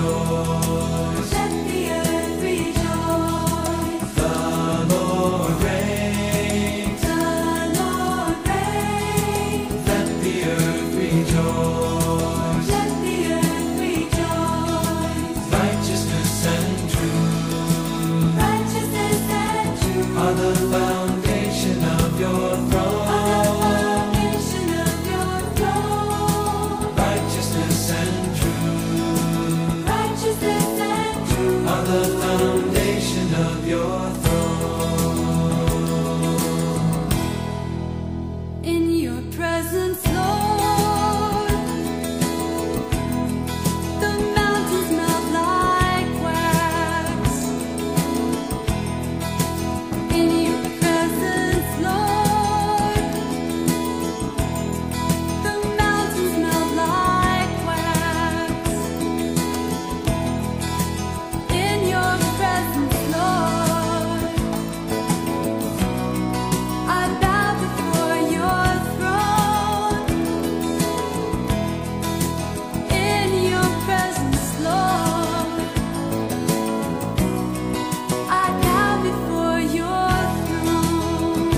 rejoice. Let the earth rejoice. The Lord reigns. The Lord reigns. Let the earth rejoice. Let the earth rejoice. Righteousness and truth Righteousness and truth are the foundation of your throne. foundation of your throne. Righteousness and truth Righteousness and truth are the foundation of your throne. in your presence, Lord. The mountains melt like wax. In your presence, Lord. The mountains melt like wax. In your presence, Lord. I bow before your throne. In your presence, Lord. I bow before your throne.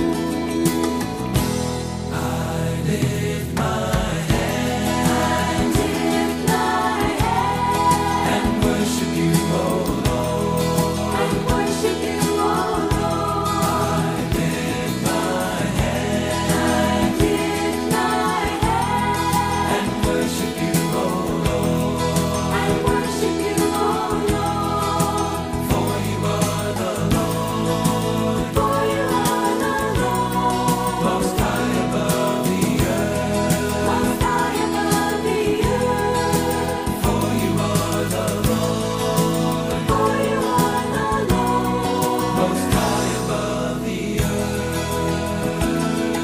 I lift my hand I lift my hand and worship you, O Lord. and worship you, O Lord. I lift my hand I lift my hand and worship you, O Lord. and worship you, O Lord. For you are the Lord, For you are the Lord, most high above the earth. most high above the earth. For you are the Lord, For you are the Lord, most high above the earth.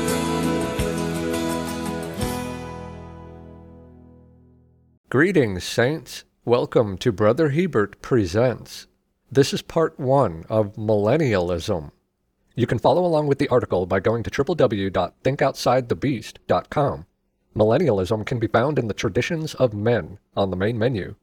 Greetings, Saints. Welcome to Brother Hebert Presents. This is part 1 of Millennialism. You can follow along with the article by going to www.thinkoutsidethebeast.com. Millennialism can be found in the Traditions of Men on the main menu.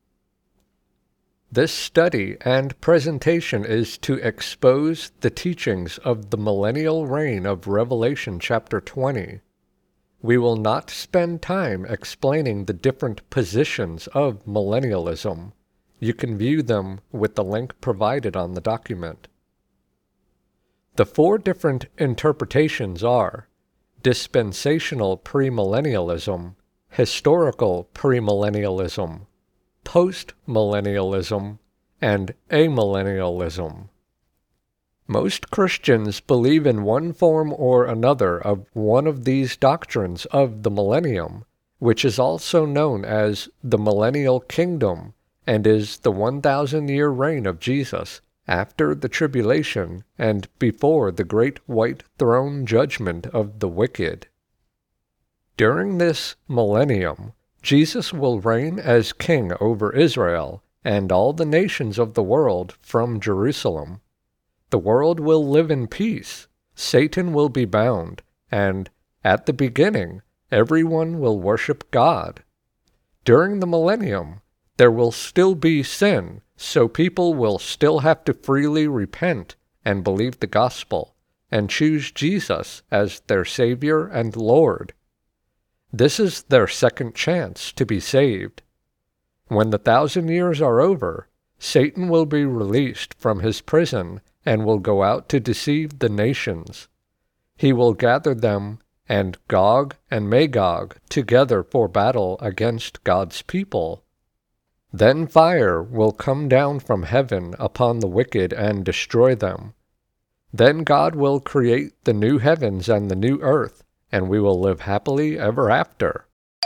This study and presentation is to expose the teachings of the millennial reign of Revelation chapter 20. We will not spend time explaining the different positions of millennialism. You can view them with the link provided on the document. The 4 different interpretations are dispensational premillennialism, historical premillennialism, postmillennialism, and amillennialism. Most Christians believe in one form or another of one of these doctrines of the millennium, which is also known as the millennial kingdom and is the 1,000-year reign of Jesus after the tribulation and before the great white throne judgment of the wicked. During this millennium, Jesus will reign as king over Israel and all the nations of the world from Jerusalem. The world will live in peace, Satan will be bound, and, at the beginning, everyone will worship God. During the millennium, there will still be sin, so people will still have to freely repent and believe the gospel, and choose Jesus as their Savior and Lord. This is their second chance to be saved. When the 1,000 years are over, Satan will be released from his prison and will go out to deceive the nations. He will gather them and Gog and Magog together for battle against God's people. Then fire will come down from heaven upon the wicked and destroy them. Then God will create the new heavens and the new earth, and we will live happily ever after.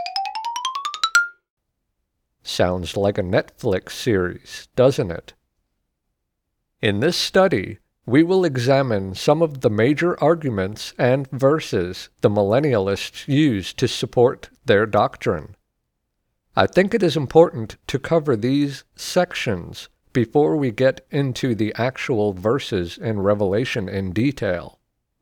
Sounds like a Netflix series, doesn't it? In this study, we will examine some of the major arguments and verses the millennialists use to support their doctrine. I think it is important to cover these sections before we get into the actual verses in Revelation in detail.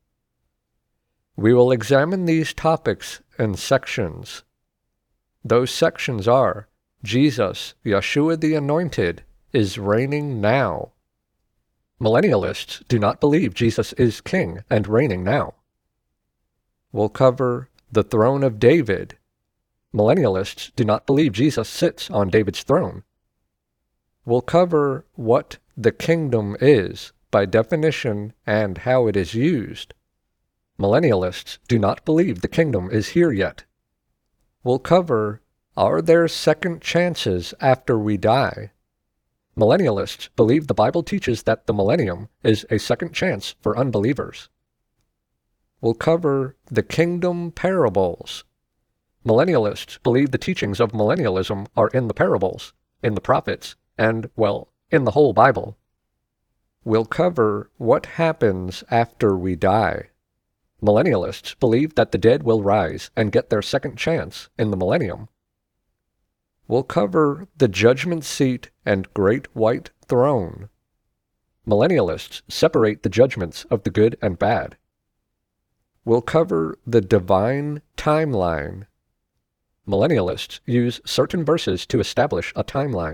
We will examine these topics in sections. Those sections are Jesus, Yeshua the Anointed, is reigning now. Millennialists do not believe Jesus is king and reigning now. We'll cover the throne of David. Millennialists do not believe Jesus sits on David's throne. We'll cover what the kingdom is by definition and how it is used. Millennialists do not believe the kingdom is here yet. We'll cover, are there second chances after we die? Millennialists believe the Bible teaches that the millennium is a second chance for unbelievers. We'll cover the kingdom parables. Millennialists believe the teachings of millennialism are in the parables, in the prophets, and, well, in the whole Bible. We'll cover what happens after we die. Millennialists believe that the dead will rise and get their second chance in the millennium. We'll cover the judgment seat and great white throne. Millennialists separate the judgments of the good and bad. We'll cover the divine timeline. Millennialists use certain verses to establish a timeline.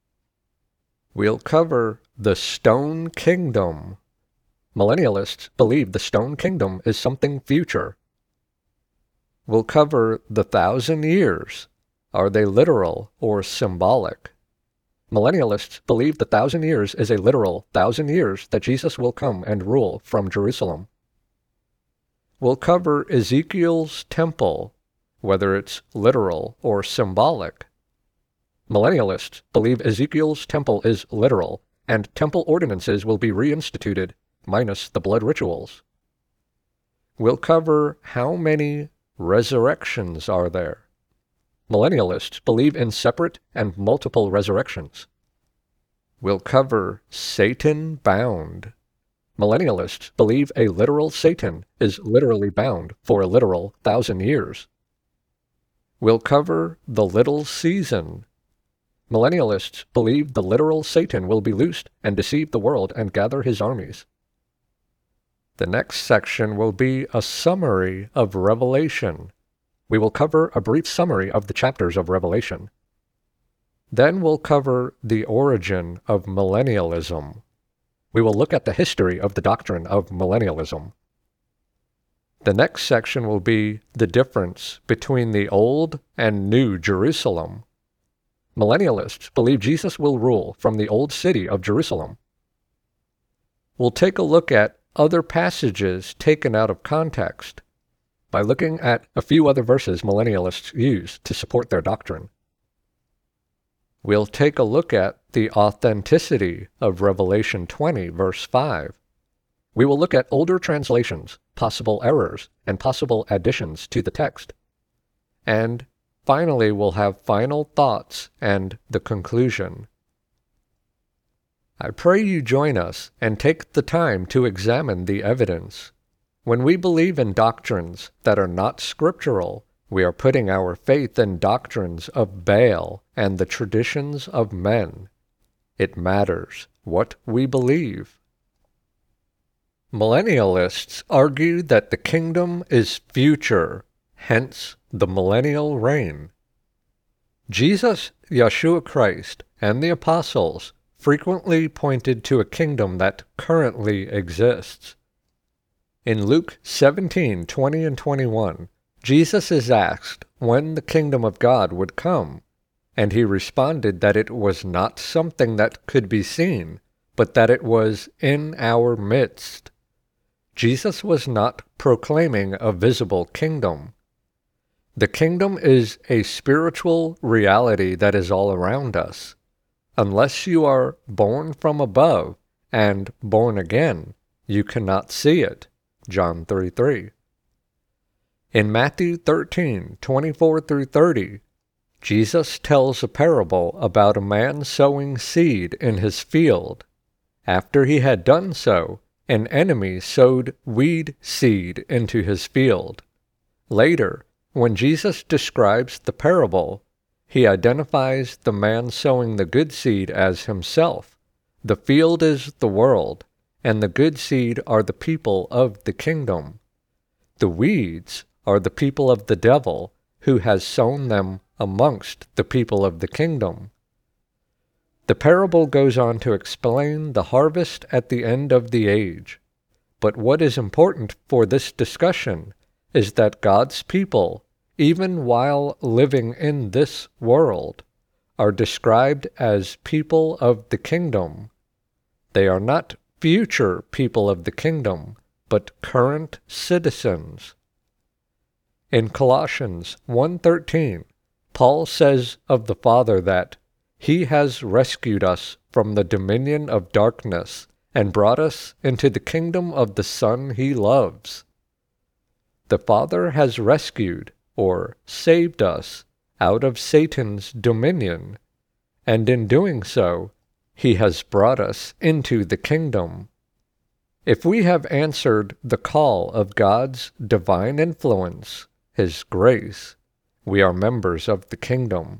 We'll cover the stone kingdom. Millennialists believe the stone kingdom is something future. We'll cover the 1,000 years. Are they literal or symbolic? Millennialists believe the 1,000 years is a literal 1,000 years that Jesus will come and rule from Jerusalem. We'll cover Ezekiel's temple, whether it's literal or symbolic. Millennialists believe Ezekiel's temple is literal, and temple ordinances will be reinstituted, minus the blood rituals. We'll cover how many resurrections are there. Millennialists believe in separate and multiple resurrections. We'll cover Satan bound. Millennialists believe a literal Satan is literally bound for a literal 1,000 years. We'll cover the little season. Millennialists believe the literal Satan will be loosed and deceive the world and gather his armies. The next section will be a summary of Revelation. We will cover a brief summary of the chapters of Revelation. Then we'll cover the origin of millennialism. We will look at the history of the doctrine of millennialism. The next section will be the difference between the Old and New Jerusalem. Millennialists believe Jesus will rule from the old city of Jerusalem. We'll take a look at other passages taken out of context by looking at a few other verses millennialists use to support their doctrine. We'll take a look at the authenticity of Revelation 20, verse 5. We will look at older translations, possible errors, and possible additions to the text. And finally, we'll have final thoughts and the conclusion. I pray you join us and take the time to examine the evidence. When we believe in doctrines that are not scriptural, we are putting our faith in doctrines of Baal and the traditions of men. It matters what we believe. Millennialists argue that the kingdom is future, hence the millennial reign. Jesus, Yeshua Christ, and the apostles frequently pointed to a kingdom that currently exists. In Luke 17:20 and 21, Jesus is asked when the kingdom of God would come, and he responded that it was not something that could be seen, but that it was in our midst. Jesus was not proclaiming a visible kingdom. The kingdom is a spiritual reality that is all around us. Unless you are born from above and born again, you cannot see it. John 3:3. In Matthew 13:24 through 30, Jesus tells a parable about a man sowing seed in his field. After he had done so, an enemy sowed weed seed into his field. Later, when Jesus describes the parable, he identifies the man sowing the good seed as himself. The field is the world, and the good seed are the people of the kingdom. The weeds are the people of the devil, who has sown them amongst the people of the kingdom. The parable goes on to explain the harvest at the end of the age. But what is important for this discussion is that God's people, even while living in this world, are described as people of the kingdom. They are not future people of the kingdom, but current citizens. In Colossians 1:13, Paul says of the Father that He has rescued us from the dominion of darkness and brought us into the kingdom of the Son He loves. The Father has rescued, or saved us, out of Satan's dominion, and in doing so, He has brought us into the kingdom. If we have answered the call of God's divine influence, His grace, we are members of the kingdom.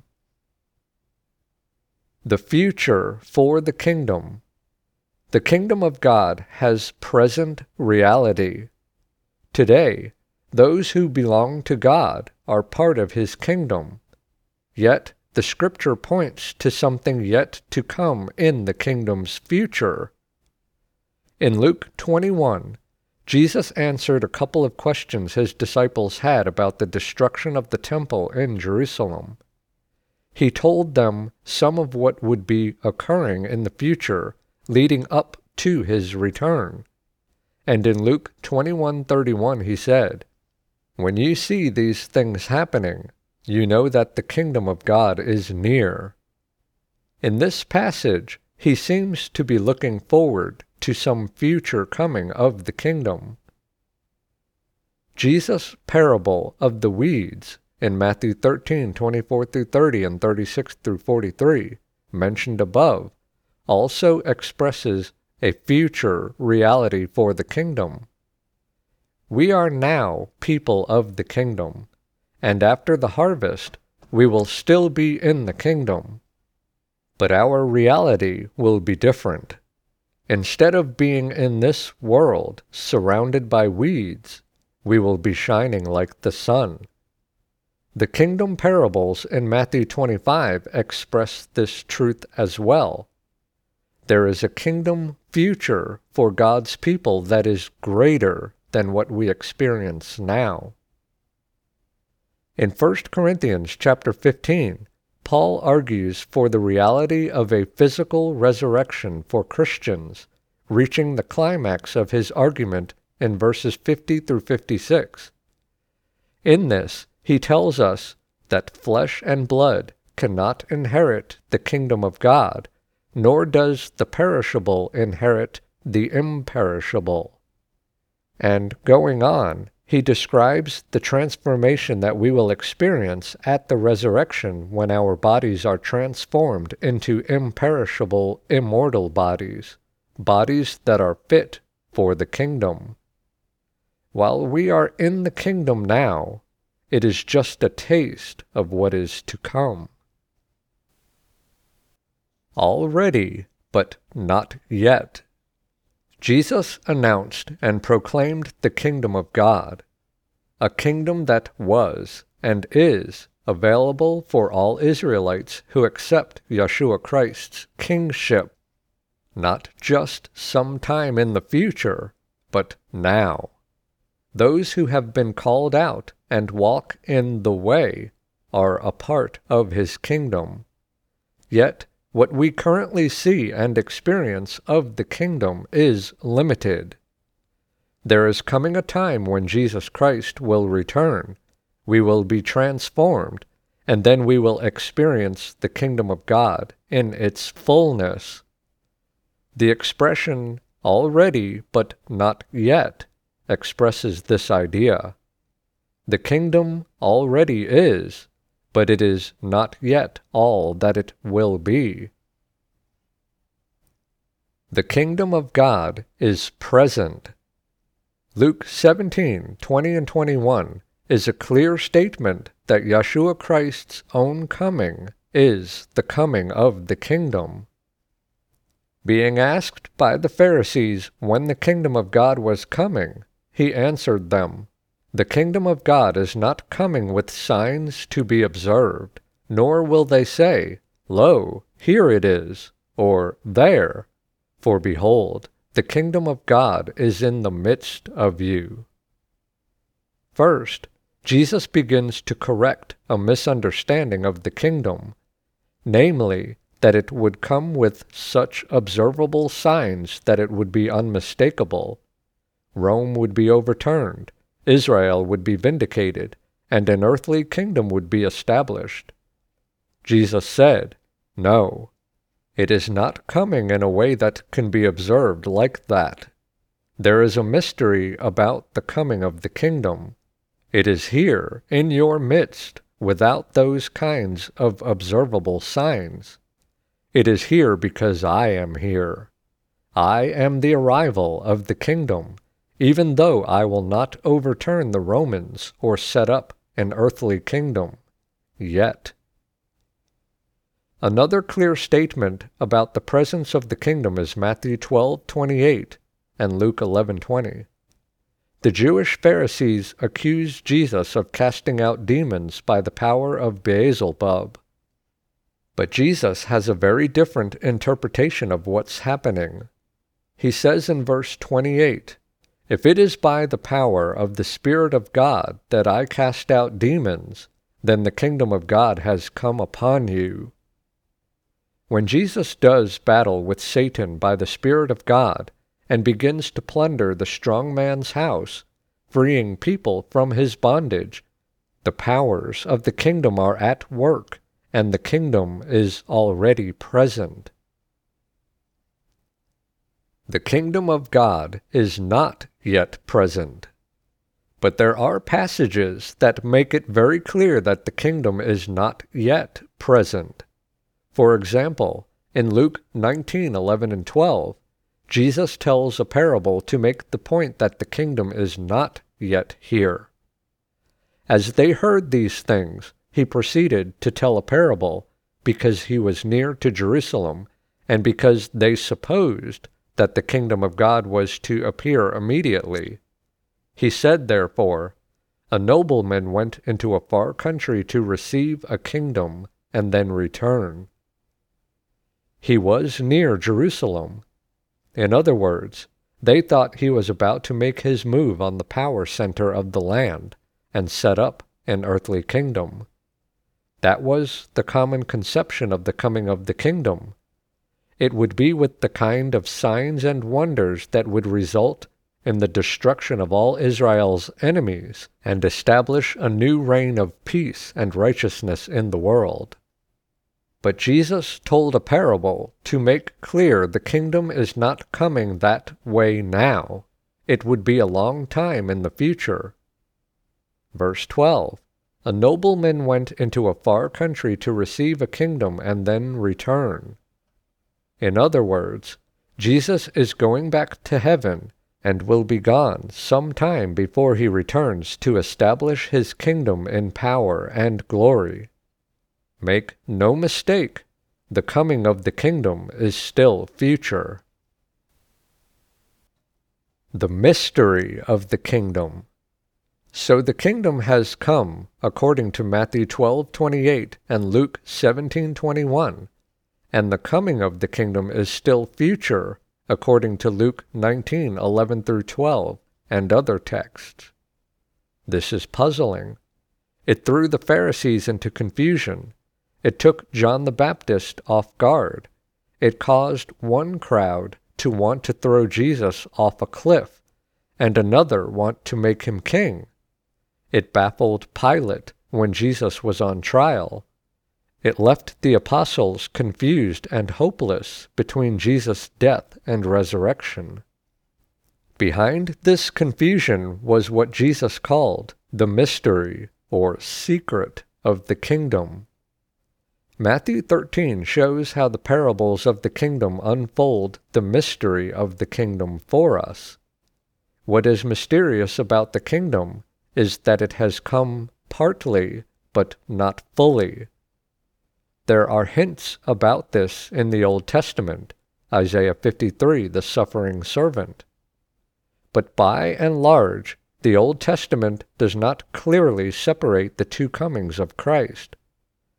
The future for the kingdom. The kingdom of God has present reality. Today, those who belong to God are part of His kingdom. Yet, the Scripture points to something yet to come in the kingdom's future. In Luke 21, Jesus answered a couple of questions His disciples had about the destruction of the temple in Jerusalem. He told them some of what would be occurring in the future leading up to His return. And in Luke 21:31 He said, "When you see these things happening, you know that the kingdom of God is near." In this passage, He seems to be looking forward to some future coming of the kingdom. Jesus' parable of the weeds in Matthew 13:24-30 and 36-43, mentioned above, also expresses a future reality for the kingdom. We are now people of the kingdom, and after the harvest, we will still be in the kingdom. But our reality will be different. Instead of being in this world surrounded by weeds, we will be shining like the sun. The kingdom parables in Matthew 25 express this truth as well. There is a kingdom future for God's people that is greater than what we experience now. In 1 Corinthians chapter 15, Paul argues for the reality of a physical resurrection for Christians, reaching the climax of his argument in verses 50-56. In this, he tells us that flesh and blood cannot inherit the kingdom of God, nor does the perishable inherit the imperishable. And going on, he describes the transformation that we will experience at the resurrection when our bodies are transformed into imperishable, immortal bodies, bodies that are fit for the kingdom. While we are in the kingdom now, it is just a taste of what is to come. Already, but not yet. Jesus announced and proclaimed the kingdom of God, a kingdom that was and is available for all Israelites who accept Yeshua Christ's kingship, not just sometime in the future, but now. Those who have been called out and walk in the way are a part of His kingdom. Yet, what we currently see and experience of the kingdom is limited. There is coming a time when Jesus Christ will return. We will be transformed, and then we will experience the kingdom of God in its fullness. The expression already but not yet expresses this idea. The kingdom already is, but it is not yet all that it will be. The kingdom of God is present. Luke 17:20 and 21 is a clear statement that Yeshua Christ's own coming is the coming of the kingdom. Being asked by the Pharisees when the kingdom of God was coming, he answered them, "The kingdom of God is not coming with signs to be observed, nor will they say, Lo, here it is, or there, for behold, the kingdom of God is in the midst of you. First, Jesus begins to correct a misunderstanding of the kingdom, namely, that it would come with such observable signs that it would be unmistakable. Rome would be overturned, Israel would be vindicated, and an earthly kingdom would be established. Jesus said, No, it is not coming in a way that can be observed like that. There is a mystery about the coming of the kingdom. It is here, in your midst, without those kinds of observable signs. It is here because I am here. I am the arrival of the kingdom, even though I will not overturn the Romans or set up an earthly kingdom, yet. Another clear statement about the presence of the kingdom is Matthew 12:28 and Luke 11:20. The Jewish Pharisees accused Jesus of casting out demons by the power of Beelzebub. But Jesus has a very different interpretation of what's happening. He says in verse 28, If it is by the power of the Spirit of God that I cast out demons, then the kingdom of God has come upon you. When Jesus does battle with Satan by the Spirit of God and begins to plunder the strong man's house, freeing people from his bondage, the powers of the kingdom are at work, and the kingdom is already present. The kingdom of God is not yet present, but there are passages that make it very clear that the kingdom is not yet present. For example, in Luke 19:11 and 12, Jesus tells a parable to make the point that the kingdom is not yet here. As they heard these things, he proceeded to tell a parable because he was near to Jerusalem and because they supposed that the kingdom of God was to appear immediately. He said, therefore, A nobleman went into a far country to receive a kingdom and then return. He was near Jerusalem. In other words, they thought he was about to make his move on the power center of the land and set up an earthly kingdom. That was the common conception of the coming of the kingdom. It would be with the kind of signs and wonders that would result in the destruction of all Israel's enemies and establish a new reign of peace and righteousness in the world. But Jesus told a parable to make clear the kingdom is not coming that way now. It would be a long time in the future. Verse 12, A nobleman went into a far country to receive a kingdom and then return. In other words, Jesus is going back to heaven and will be gone some time before he returns to establish his kingdom in power and glory. Make no mistake, the coming of the kingdom is still future. The mystery of the kingdom. So the kingdom has come, according to Matthew 12:28 and Luke 17:21, and the coming of the kingdom is still future, according to Luke 19:11 through 12 and other texts. This is puzzling. It threw the Pharisees into confusion. It took John the Baptist off guard. It caused one crowd to want to throw Jesus off a cliff, and another want to make him king. It baffled Pilate when Jesus was on trial. It left the apostles confused and hopeless between Jesus' death and resurrection. Behind this confusion was what Jesus called the mystery or secret of the kingdom. Matthew 13 shows how the parables of the kingdom unfold the mystery of the kingdom for us. What is mysterious about the kingdom is that it has come partly, but not fully. There are hints about this in the Old Testament, Isaiah 53, the suffering servant. But by and large, the Old Testament does not clearly separate the two comings of Christ.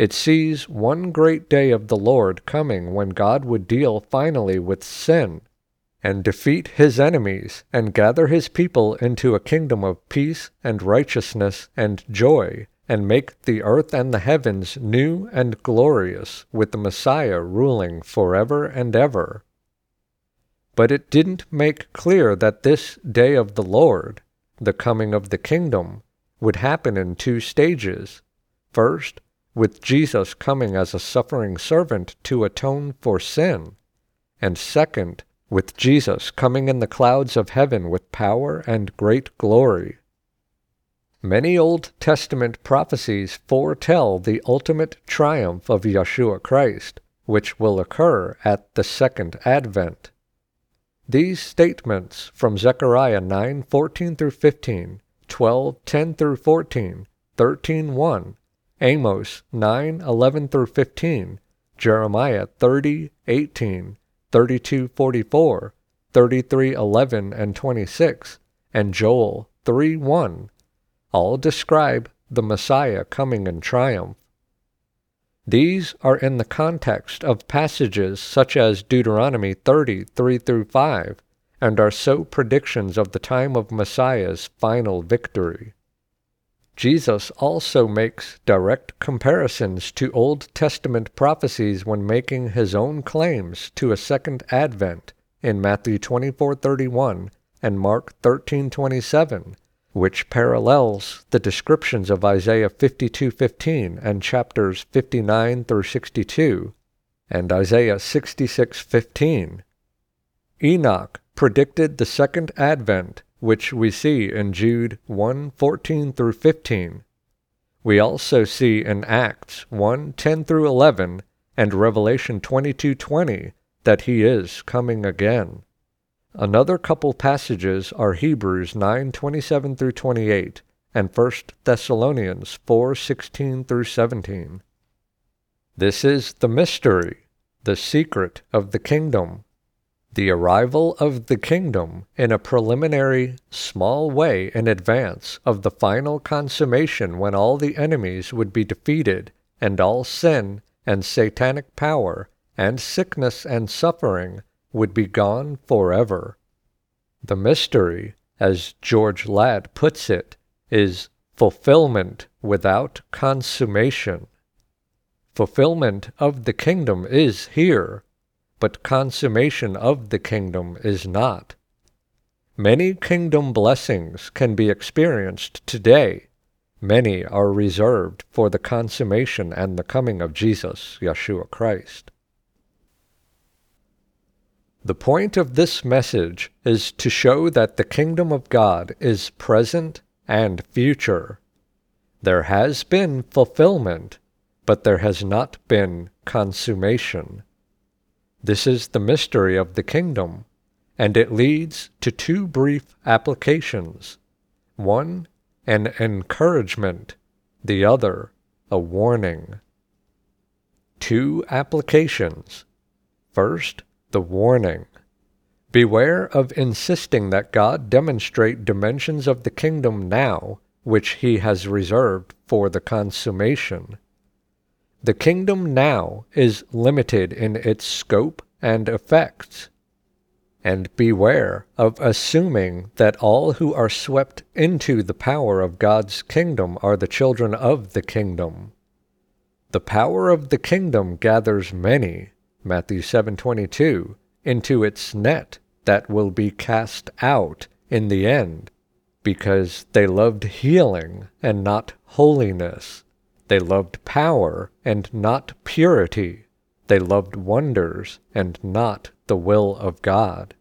It sees one great day of the Lord coming when God would deal finally with sin and defeat his enemies and gather his people into a kingdom of peace and righteousness and joy, and make the earth and the heavens new and glorious, with the Messiah ruling forever and ever. But it didn't make clear that this day of the Lord, the coming of the kingdom, would happen in two stages. First, with Jesus coming as a suffering servant to atone for sin, and second, with Jesus coming in the clouds of heaven with power and great glory. Many Old Testament prophecies foretell the ultimate triumph of Yeshua Christ, which will occur at the second advent. These statements from Zechariah 9:14 through 15, 12:10 through 14, 13:1, Amos 9:11 through 15, Jeremiah 30:18, 32:44, 33:11 and 26, and Joel 3:1, all describe the Messiah coming in triumph. These are in the context of passages such as Deuteronomy 30:3 through 5, and are so predictions of the time of Messiah's final victory. Jesus also makes direct comparisons to Old Testament prophecies when making his own claims to a second advent in Matthew 24:31 and Mark 13:27, which parallels the descriptions of Isaiah 52:15 and chapters 59 through 62, and Isaiah 66:15. Enoch predicted the second advent, which we see in Jude 1:14 through 15. We also see in Acts 1:10 through 11 and Revelation 22:20 that he is coming again. Another couple passages are Hebrews 9:27 through 28 and 1 Thessalonians 4:16 through 17. This is the mystery, the secret of the kingdom. The arrival of the kingdom in a preliminary, small way in advance of the final consummation when all the enemies would be defeated and all sin and satanic power and sickness and suffering would be gone forever. The mystery, as George Ladd puts it, is fulfillment without consummation. Fulfillment of the kingdom is here, but consummation of the kingdom is not. Many kingdom blessings can be experienced today. Many are reserved for the consummation and the coming of Jesus, Yeshua Christ. The point of this message is to show that the kingdom of God is present and future. There has been fulfillment, but there has not been consummation. This is the mystery of the kingdom, and it leads to two brief applications. One, an encouragement, the other, a warning. Two applications. First, the warning. Beware of insisting that God demonstrate dimensions of the kingdom now, which he has reserved for the consummation. The kingdom now is limited in its scope and effects. And beware of assuming that all who are swept into the power of God's kingdom are the children of the kingdom. The power of the kingdom gathers many, Matthew 7:22, into its net that will be cast out in the end, because they loved healing and not holiness. They loved power and not purity. They loved wonders and not the will of God.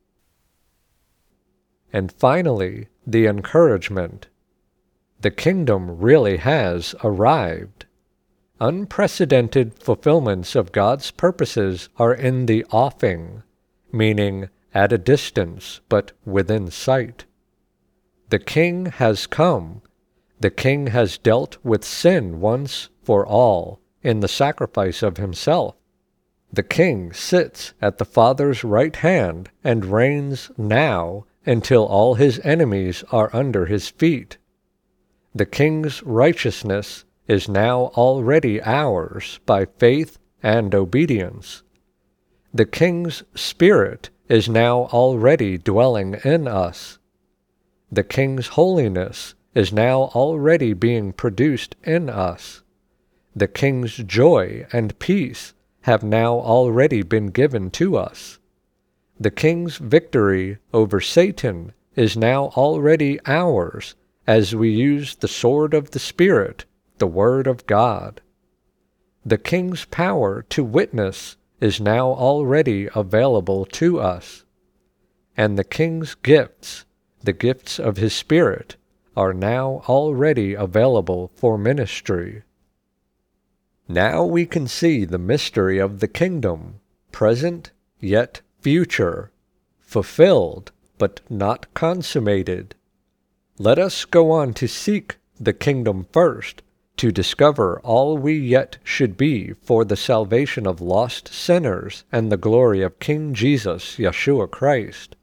And finally, the encouragement. The kingdom really has arrived. Unprecedented fulfillments of God's purposes are in the offing, meaning at a distance but within sight. The King has come. The King has dealt with sin once for all in the sacrifice of himself. The King sits at the Father's right hand and reigns now until all his enemies are under his feet. The King's righteousness is now already ours by faith and obedience. The King's Spirit is now already dwelling in us. The King's holiness is now already being produced in us. The King's joy and peace have now already been given to us. The King's victory over Satan is now already ours as we use the sword of the Spirit, the Word of God. The King's power to witness is now already available to us. And the King's gifts, the gifts of his Spirit, are now already available for ministry. Now we can see the mystery of the kingdom, present yet future, fulfilled but not consummated. Let us go on to seek the kingdom first, to discover all we yet should be for the salvation of lost sinners and the glory of King Jesus, Yeshua Christ.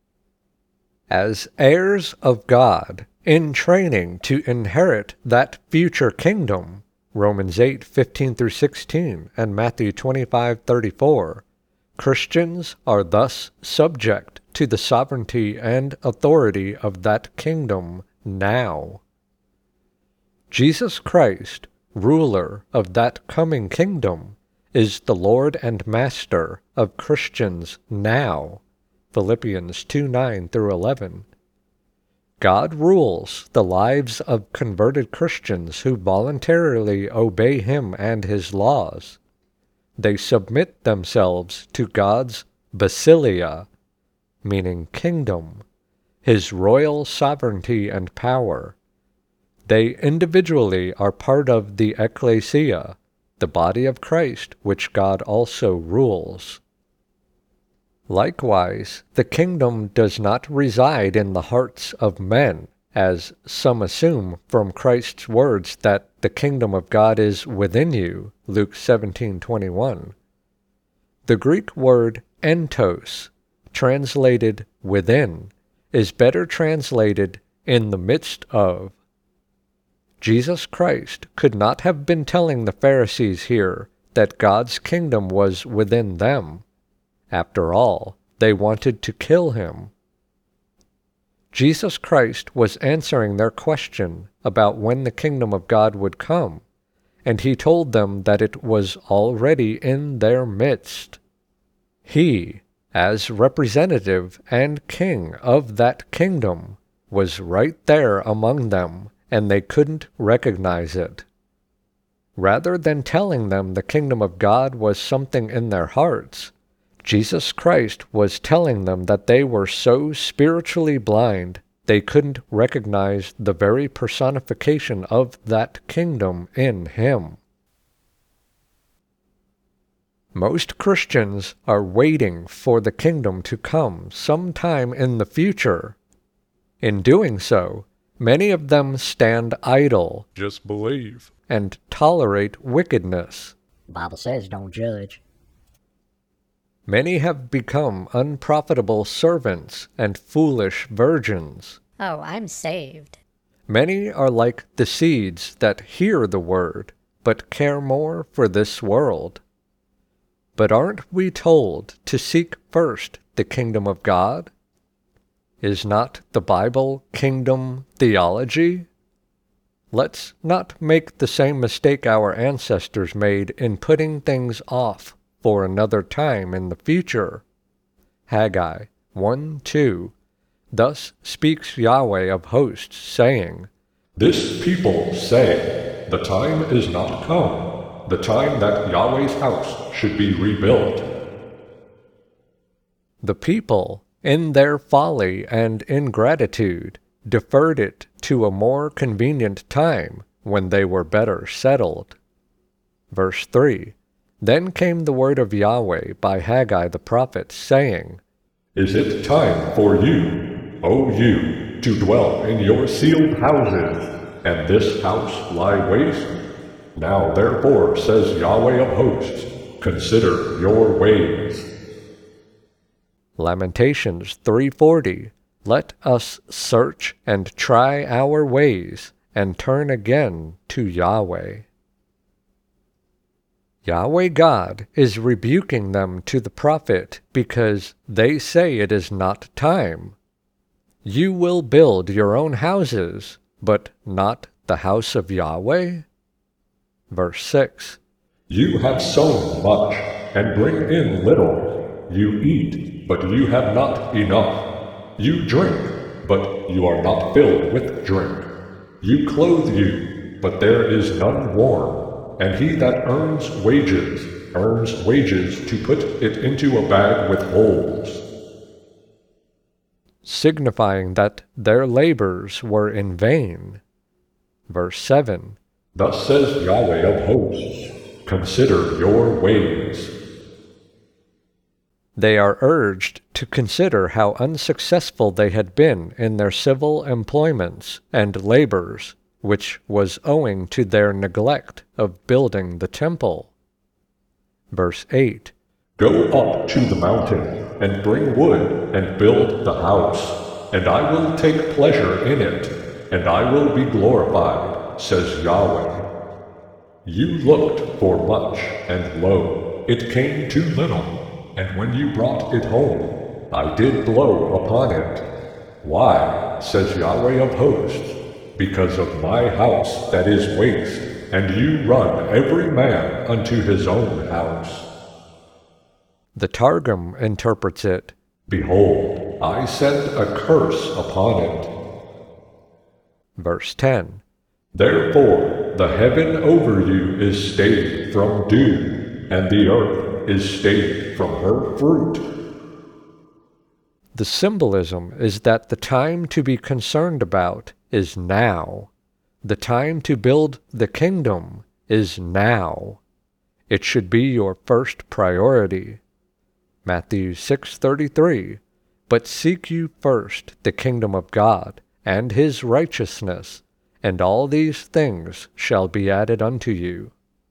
As heirs of God, in training to inherit that future kingdom, Romans 8:15-16 and Matthew 25:34, Christians are thus subject to the sovereignty and authority of that kingdom now. Jesus Christ, ruler of that coming kingdom, is the Lord and Master of Christians now. Philippians 2:9-11. God rules the lives of converted Christians who voluntarily obey Him and His laws. They submit themselves to God's basileia, meaning kingdom, His royal sovereignty and power. They individually are part of the ecclesia, the body of Christ, which God also rules. Likewise, the kingdom does not reside in the hearts of men, as some assume from Christ's words that the kingdom of God is within you, Luke 17:21. The Greek word entos, translated within, is better translated in the midst of. Jesus Christ could not have been telling the Pharisees here that God's kingdom was within them. After all, they wanted to kill him. Jesus Christ was answering their question about when the kingdom of God would come, and he told them that it was already in their midst. He, as representative and king of that kingdom, was right there among them, and they couldn't recognize it. Rather than telling them the kingdom of God was something in their hearts, Jesus Christ was telling them that they were so spiritually blind they couldn't recognize the very personification of that kingdom in Him. Most Christians are waiting for the kingdom to come sometime in the future. In doing so, many of them stand idle, Just believe. and tolerate wickedness. Bible says don't judge. Many have become unprofitable servants and foolish virgins. Oh, I'm saved. Many are like the seeds that hear the word, but care more for this world. But aren't we told to seek first the kingdom of God? Is not the Bible kingdom theology? Let's not make the same mistake our ancestors made in putting things off for another time in the future. Haggai 1:2. Thus speaks Yahweh of hosts, saying, This people say, the time is not come, the time that Yahweh's house should be rebuilt. The people, in their folly and ingratitude, deferred it to a more convenient time when they were better settled. Verse 3. Then came the word of Yahweh by Haggai the prophet, saying, Is it time for you, O you, to dwell in your sealed houses, and this house lie waste? Now therefore, says Yahweh of hosts, consider your ways. Lamentations 3:40. Let us search and try our ways, and turn again to Yahweh. Yahweh God is rebuking them to the prophet because they say it is not time. You will build your own houses, but not the house of Yahweh? Verse 6. You have sown much, and bring in little. You eat, but you have not enough. You drink, but you are not filled with drink. You clothe you, but there is none warm. And he that earns wages to put it into a bag with holes. Signifying that their labors were in vain. Verse 7. Thus says Yahweh of hosts, consider your ways. They are urged to consider how unsuccessful they had been in their civil employments and labors, which was owing to their neglect of building the temple. Verse 8. Go up to the mountain, and bring wood, and build the house, and I will take pleasure in it, and I will be glorified, says Yahweh. You looked for much, and lo, it came too little, and when you brought it home, I did blow upon it. Why, says Yahweh of hosts, because of my house that is waste, and you run every man unto his own house. The Targum interprets it, Behold, I send a curse upon it. Verse 10. Therefore the heaven over you is stayed from dew, and the earth is stayed from her fruit. The symbolism is that the time to be concerned about is now. The time to build the kingdom is now. It should be your first priority. Matthew 6:33. But seek you first the kingdom of God and his righteousness, and all these things shall be added unto you.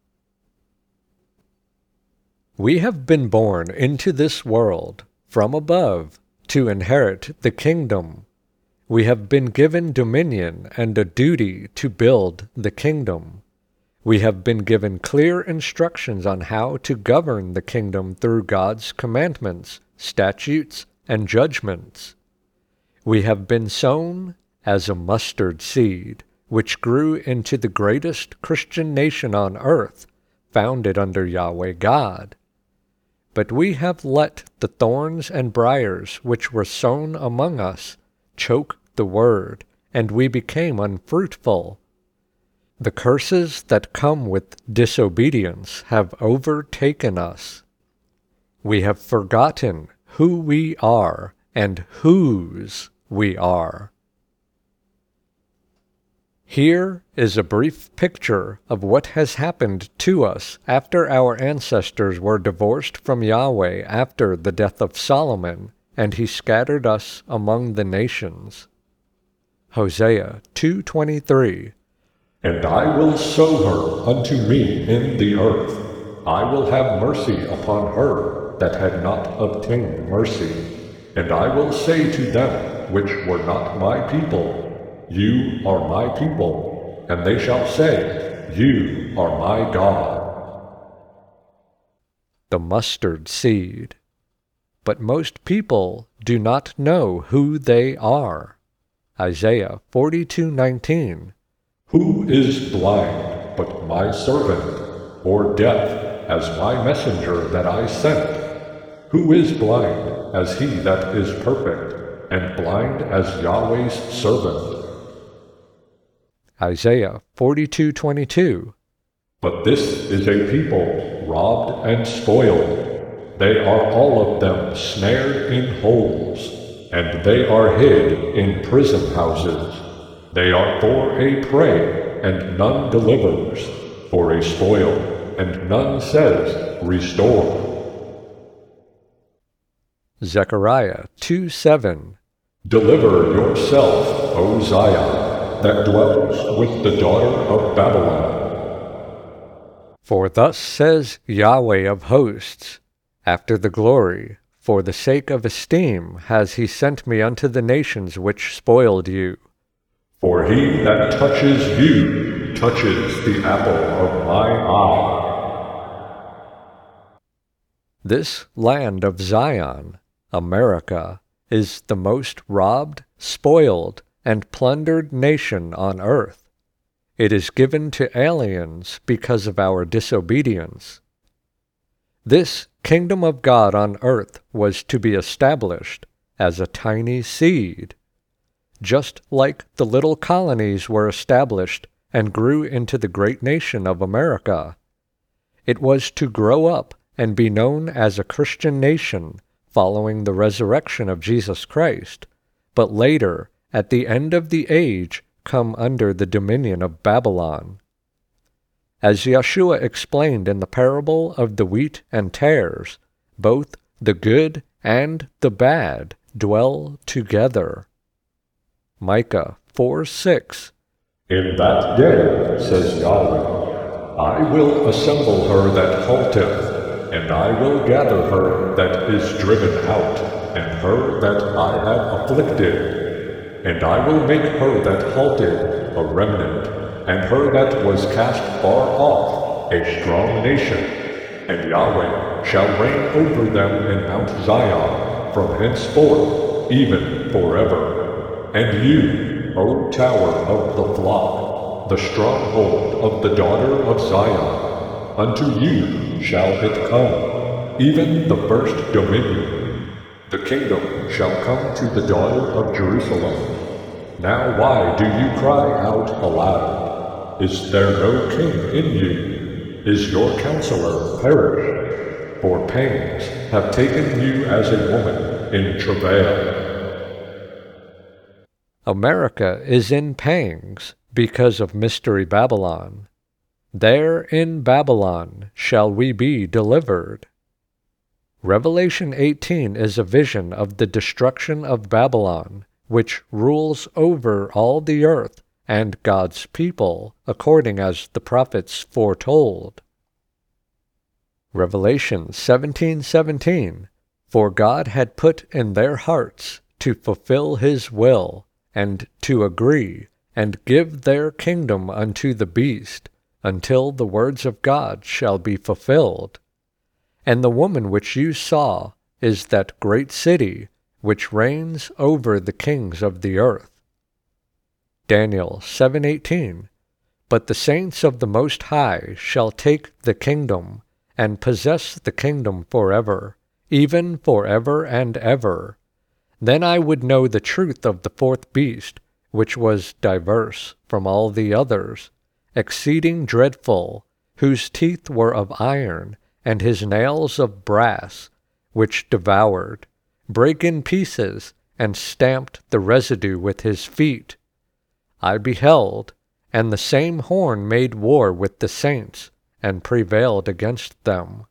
We have been born into this world from above to inherit the kingdom. We have been given dominion and a duty to build the kingdom. We have been given clear instructions on how to govern the kingdom through God's commandments, statutes, and judgments. We have been sown as a mustard seed, which grew into the greatest Christian nation on earth, founded under Yahweh God. But we have let the thorns and briars which were sown among us choke the word, and we became unfruitful. The curses that come with disobedience have overtaken us. We have forgotten who we are and whose we are. Here is a brief picture of what has happened to us after our ancestors were divorced from Yahweh after the death of Solomon, and he scattered us among the nations. Hosea 2:23. And I will sow her unto me in the earth. I will have mercy upon her that had not obtained mercy. And I will say to them which were not my people, You are my people. And they shall say, You are my God. The mustard seed. But most people do not know who they are. Isaiah 42:19. Who is blind but my servant, or deaf as my messenger that I sent? Who is blind as he that is perfect, and blind as Yahweh's servant? Isaiah 42:22. But this is a people robbed and spoiled. They are all of them snared in holes, and they are hid in prison houses. They are for a prey, and none delivers, for a spoil, and none says, Restore. Zechariah 2:7. Deliver yourself, O Zion, that dwells with the daughter of Babylon. For thus says Yahweh of hosts, after the glory, for the sake of esteem has he sent me unto the nations which spoiled you. For he that touches you touches the apple of my eye. This land of Zion, America, is the most robbed, spoiled, and plundered nation on earth. It is given to aliens because of our disobedience. This kingdom of God on earth was to be established as a tiny seed, just like the little colonies were established and grew into the great nation of America. It was to grow up and be known as a Christian nation following the resurrection of Jesus Christ, but later, at the end of the age, come under the dominion of Babylon. As Yeshua explained in the parable of the wheat and tares, both the good and the bad dwell together. Micah 4:6. In that day, says Yahweh, I will assemble her that halteth, and I will gather her that is driven out, and her that I have afflicted. And I will make her that halted a remnant, and her that was cast far off a strong nation. And Yahweh shall reign over them in Mount Zion from henceforth, even forever. And you, O tower of the flock, the stronghold of the daughter of Zion, unto you shall it come, even the first dominion. The kingdom shall come to the daughter of Jerusalem. Now why do you cry out aloud? Is there no king in you? Is your counselor perished? For pangs have taken you as a woman in travail. America is in pangs because of Mystery Babylon. There in Babylon shall we be delivered. Revelation 18 is a vision of the destruction of Babylon, which rules over all the earth and God's people, according as the prophets foretold. Revelation 17:17, For God had put in their hearts to fulfill his will, and to agree, and give their kingdom unto the beast, until the words of God shall be fulfilled. And the woman which you saw is that great city, which reigns over the kings of the earth. Daniel 7:18, But the saints of the Most High shall take the kingdom, and possess the kingdom forever, even forever and ever. Then I would know the truth of the fourth beast, which was diverse from all the others, exceeding dreadful, whose teeth were of iron, and his nails of brass, which devoured, brake in pieces, and stamped the residue with his feet. I beheld, and the same horn made war with the saints, and prevailed against them.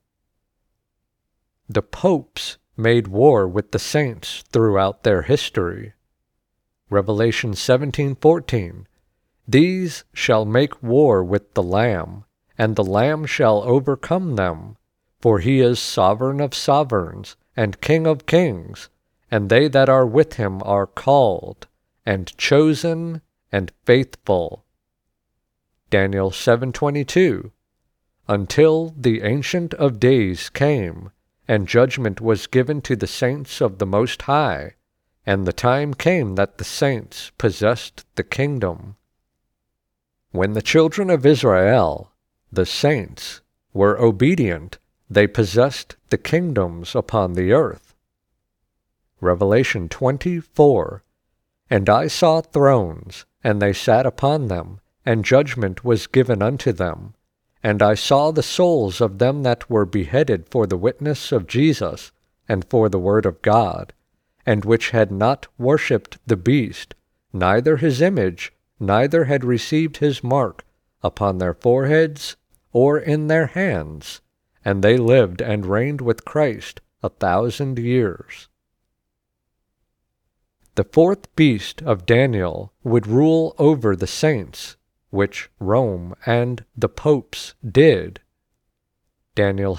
The popes made war with the saints throughout their history. Revelation 17:14, These shall make war with the Lamb, and the Lamb shall overcome them, for he is sovereign of sovereigns, and King of kings, and they that are with him are called, and chosen, and faithful. Daniel 7:22, Until the Ancient of Days came, and judgment was given to the saints of the Most High, and the time came that the saints possessed the kingdom. When the children of Israel, the saints, were obedient, they possessed the kingdoms upon the earth. Revelation 20:4, And I saw thrones, and they sat upon them, and judgment was given unto them. And I saw the souls of them that were beheaded for the witness of Jesus, and for the word of God, and which had not worshipped the beast, neither his image, neither had received his mark, upon their foreheads or in their hands, and they lived and reigned with Christ 1,000 years. The fourth beast of Daniel would rule over the saints, which Rome and the popes did. Daniel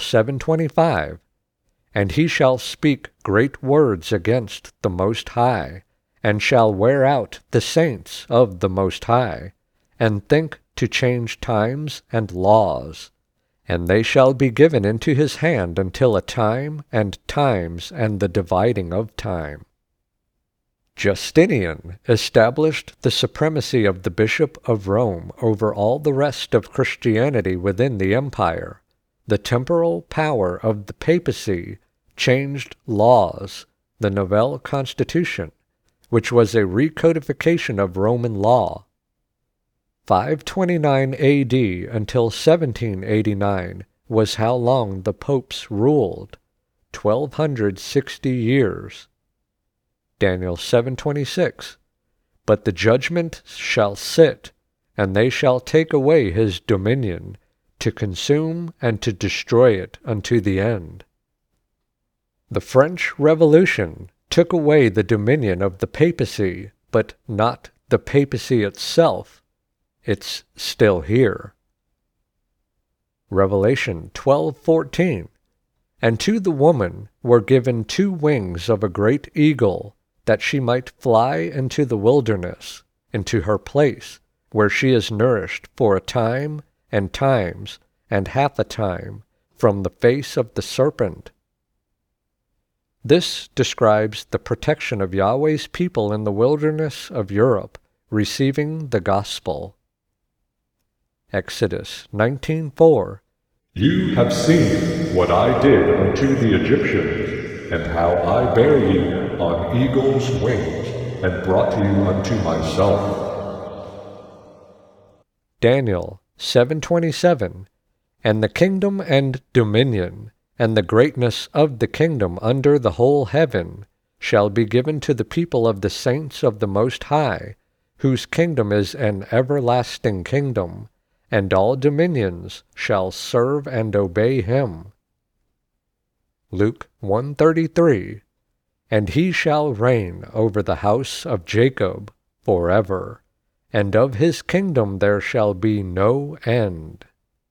7:25, And he shall speak great words against the Most High, and shall wear out the saints of the Most High, and think to change times and laws. And they shall be given into his hand until a time and times and the dividing of time. Justinian established the supremacy of the Bishop of Rome over all the rest of Christianity within the empire. The temporal power of the papacy changed laws, the Novelle Constitution, which was a recodification of Roman law. 529 AD until 1789 was how long the popes ruled, 1260 years. Daniel 7:26. But the judgment shall sit, and they shall take away his dominion, to consume and to destroy it unto the end. The French Revolution took away the dominion of the papacy, but not the papacy itself. It's still here. Revelation 12:14. And to the woman were given 2 wings of a great eagle, that she might fly into the wilderness, into her place, where she is nourished for a time and times and half a time from the face of the serpent. This describes the protection of Yahweh's people in the wilderness of Europe, receiving the gospel. Exodus 19:4. You have seen what I did unto the Egyptians, and how I bare you on eagle's wings, and brought you unto myself. Daniel 7:27. And the kingdom and dominion, and the greatness of the kingdom under the whole heaven, shall be given to the people of the saints of the Most High, whose kingdom is an everlasting kingdom, and all dominions shall serve and obey him. Luke 1:33. And he shall reign over the house of Jacob forever, and of his kingdom there shall be no end.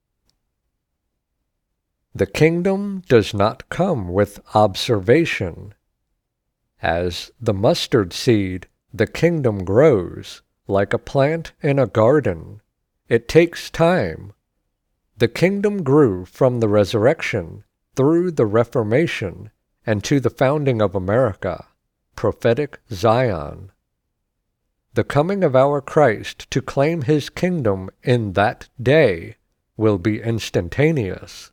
The kingdom does not come with observation. As the mustard seed, the kingdom grows, like a plant in a garden. It takes time. The kingdom grew from the resurrection, through the Reformation, and to the founding of America, prophetic Zion. The coming of our Christ to claim his kingdom in that day will be instantaneous.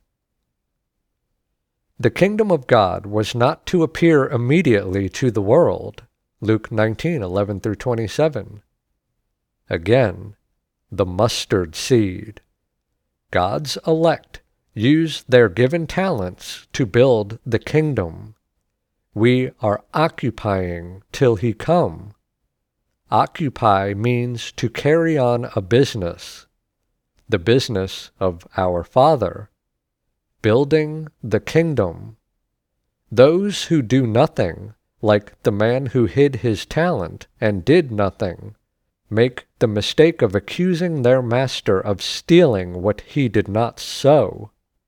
The kingdom of God was not to appear immediately to the world. Luke 19:11-27. Again, the mustard seed. God's elect use their given talents to build the kingdom. We are occupying till he come. Occupy means to carry on a business, the business of our Father, building the kingdom. Those who do nothing, like the man who hid his talent and did nothing, make the mistake of accusing their master of stealing what he did not sow.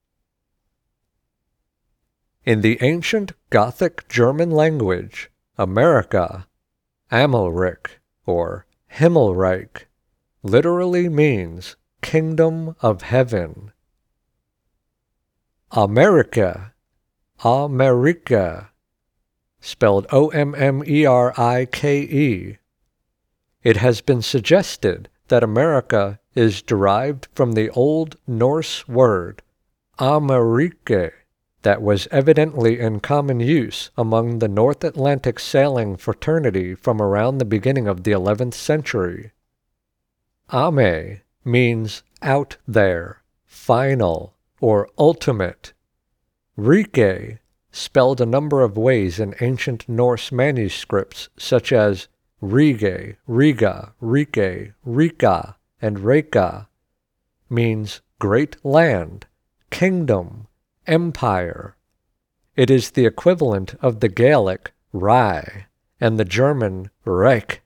In the ancient Gothic German language, America, Amalric, or Himmelreich, literally means kingdom of heaven. America, America, spelled Ommerike. It has been suggested that America is derived from the Old Norse word Amerike that was evidently in common use among the North Atlantic sailing fraternity from around the beginning of the 11th century. Ame means out there, final, or ultimate. Rike, spelled a number of ways in ancient Norse manuscripts such as Rige, Riga, Rike, Rika, and Reka, means great land, kingdom, empire. It is the equivalent of the Gaelic Rai and the German Reich.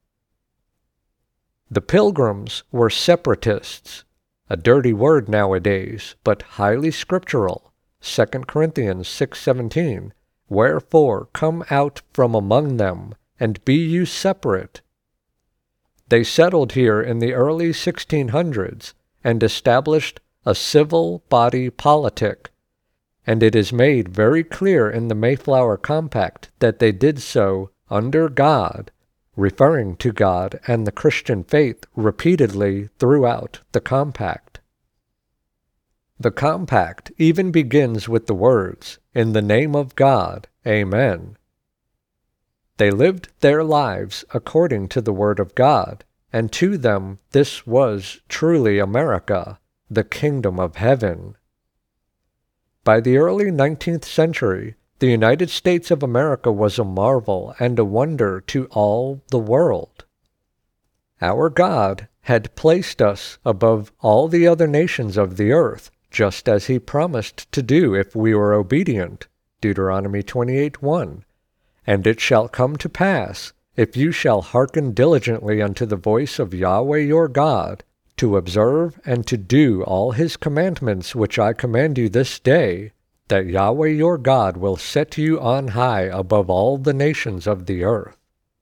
The Pilgrims were separatists, a dirty word nowadays, but highly scriptural. 2 Corinthians 6:17, Wherefore come out from among them, and be you separate. They settled here in the early 1600s and established a civil body politic, and it is made very clear in the Mayflower Compact that they did so under God, referring to God and the Christian faith repeatedly throughout the compact. The compact even begins with the words, "In the name of God, Amen." They lived their lives according to the Word of God, and to them this was truly America, the kingdom of heaven. By the early 19th century, the United States of America was a marvel and a wonder to all the world. Our God had placed us above all the other nations of the earth, just as he promised to do if we were obedient, Deuteronomy 28:1. And it shall come to pass, if you shall hearken diligently unto the voice of Yahweh your God, to observe and to do all his commandments which I command you this day, that Yahweh your God will set you on high above all the nations of the earth.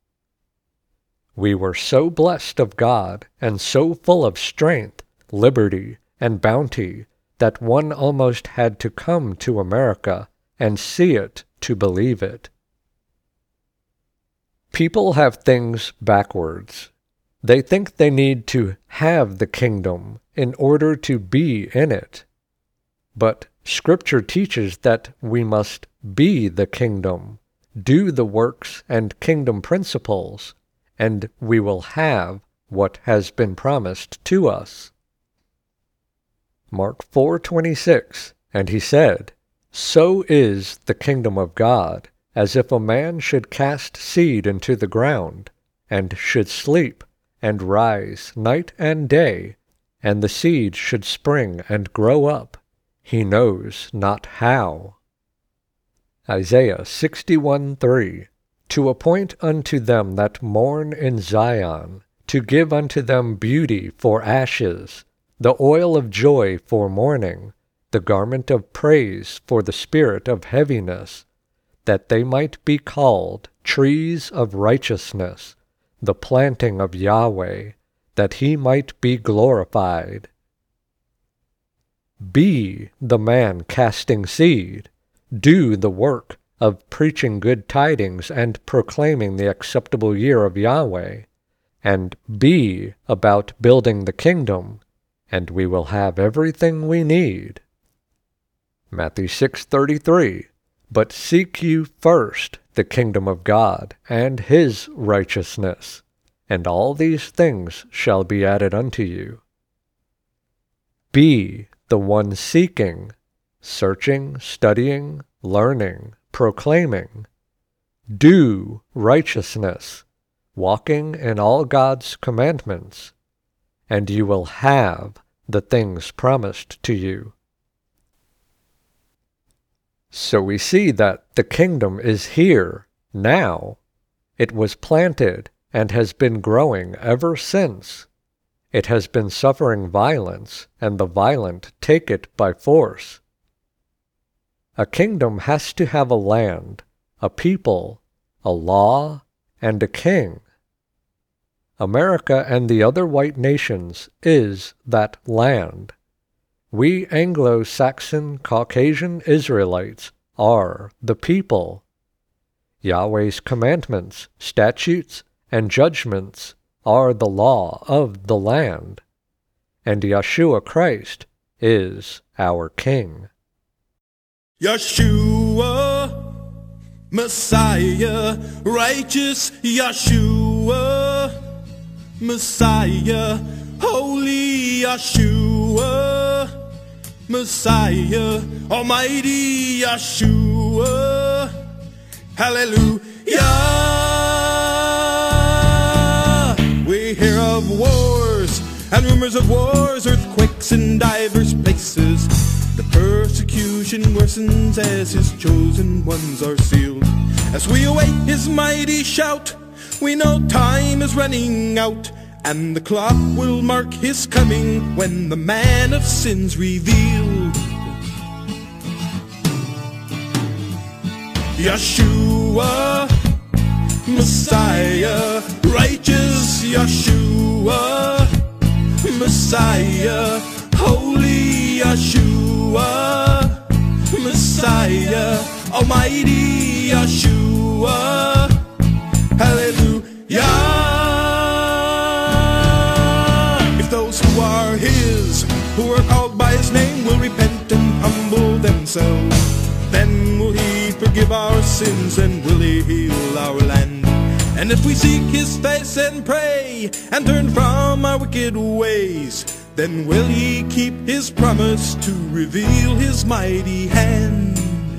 We were so blessed of God, and so full of strength, liberty, and bounty, that one almost had to come to America and see it to believe it. People have things backwards. They think they need to have the kingdom in order to be in it. But Scripture teaches that we must be the kingdom, do the works and kingdom principles, and we will have what has been promised to us. Mark 4:26, and he said, "So is the kingdom of God, as if a man should cast seed into the ground, and should sleep, and rise night and day, and the seed should spring and grow up, he knows not how." Isaiah 61:3, "To appoint unto them that mourn in Zion, to give unto them beauty for ashes, the oil of joy for mourning, the garment of praise for the spirit of heaviness, that they might be called trees of righteousness, the planting of Yahweh, that he might be glorified." Be the man casting seed. Do the work of preaching good tidings and proclaiming the acceptable year of Yahweh, and be about building the kingdom, and we will have everything we need. Matthew 6:33, "But seek you first the kingdom of God and his righteousness, and all these things shall be added unto you." Be the one seeking, searching, studying, learning, proclaiming. Do righteousness, walking in all God's commandments, and you will have the things promised to you. So we see that the kingdom is here, now. It was planted and has been growing ever since. It has been suffering violence, and the violent take it by force. A kingdom has to have a land, a people, a law, and a king. America and the other white nations is that land. We Anglo-Saxon Caucasian Israelites are the people. Yahweh's commandments, statutes, and judgments are the law of the land, and Yeshua Christ is our King. Yeshua, Messiah, righteous Yeshua, Messiah, holy Yeshua, Messiah, almighty Yeshua, hallelujah. We hear of wars and rumors of wars, earthquakes in divers places. The persecution worsens as his chosen ones are sealed. As we await his mighty shout, we know time is running out, and the clock will mark his coming when the man of sin's revealed. Yeshua, Messiah, righteous Yeshua, Messiah, holy Yeshua, Messiah, almighty Yeshua, hallelujah. If those who are his, who are called by his name, will repent and humble themselves, then will he forgive our sins and will he heal our land. And if we seek his face and pray and turn from our wicked ways, then will he keep his promise to reveal his mighty hand.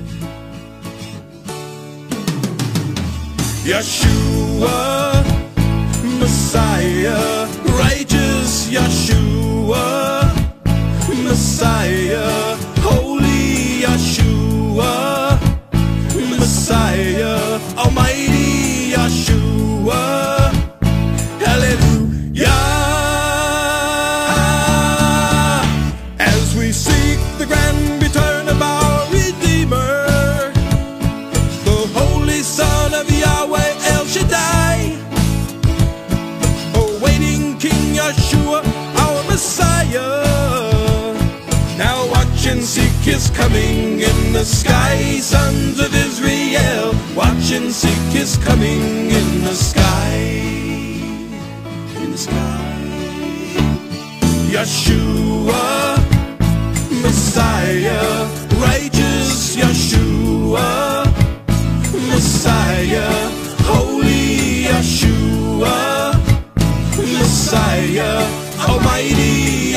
Yeshua, Messiah, righteous Yeshua, Messiah, holy Yeshua, Messiah, almighty Yeshua, hallelujah. As we seek the grand return of our Redeemer, the Holy Son of Yahweh El Shaddai, awaiting King Yeshua, our Messiah. Now watch and seek his coming in the sky, sons of Israel. Watch and seek his coming in the sky, in the sky. Yeshua, Messiah, righteous Yeshua, Messiah, holy Yeshua, Messiah, almighty